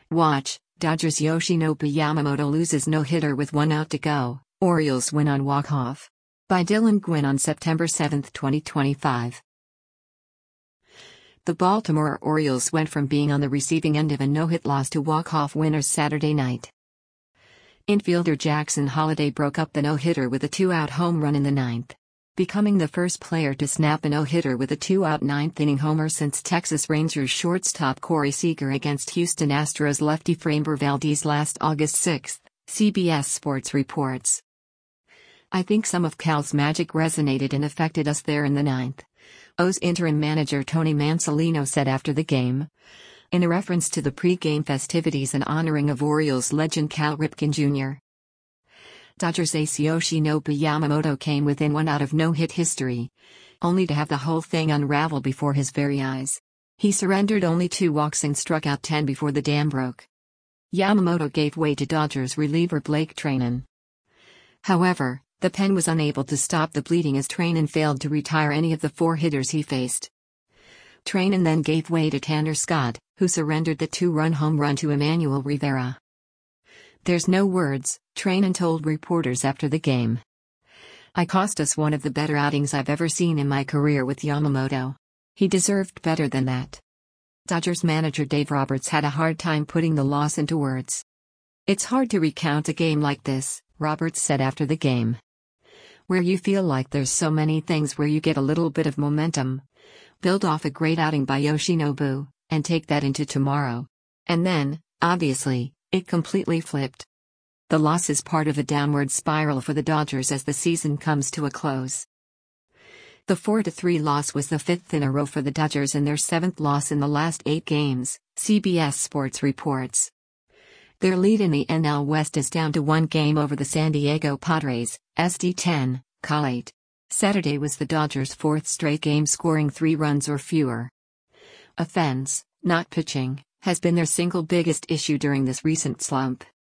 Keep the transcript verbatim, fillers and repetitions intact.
Watch, Dodgers Yoshinobu Yamamoto loses no-hitter with one out to go, Orioles win on walk-off. By Dylan Gwynn on September seventh, twenty twenty-five. The Baltimore Orioles went from being on the receiving end of a no-hit loss to walk-off winners Saturday night. Infielder Jackson Holliday broke up the no-hitter with a two-out home run in the ninth, becoming the first player to snap a no-hitter with a two-out ninth-inning homer since Texas Rangers shortstop Corey Seager against Houston Astros lefty Framber Valdez last August sixth, C B S Sports reports. "I think some of Cal's magic resonated and affected us there in the ninth," O's interim manager Tony Mansolino said after the game, in a reference to the pre-game festivities and honoring of Orioles legend Cal Ripken Junior Dodgers ace Yoshinobu Yamamoto came within one out of no-hit history, only to have the whole thing unravel before his very eyes. He surrendered only two walks and struck out ten before the dam broke. Yamamoto gave way to Dodgers reliever Blake Treinen. However, the pen was unable to stop the bleeding as Treinen failed to retire any of the four hitters he faced. Treinen then gave way to Tanner Scott, who surrendered the two-run home run to Emmanuel Rivera. "There's no words," Treinen told reporters after the game. "I cost us one of the better outings I've ever seen in my career with Yamamoto. He deserved better than that." Dodgers manager Dave Roberts had a hard time putting the loss into words. "It's hard to recount a game like this," Roberts said after the game, "where you feel like there's so many things where you get a little bit of momentum, build off a great outing by Yoshinobu, and take that into tomorrow. And then, obviously, it completely flipped. The loss is part of a downward spiral for the Dodgers as the season comes to a close." The four to three loss was the fifth in a row for the Dodgers and their seventh loss in the last eight games, C B S Sports reports. Their lead in the N L West is down to one game over the San Diego Padres, S D ten, Cal eight. Saturday was the Dodgers' fourth straight game scoring three runs or fewer. Offense, not pitching, has been their single biggest issue during this recent slump.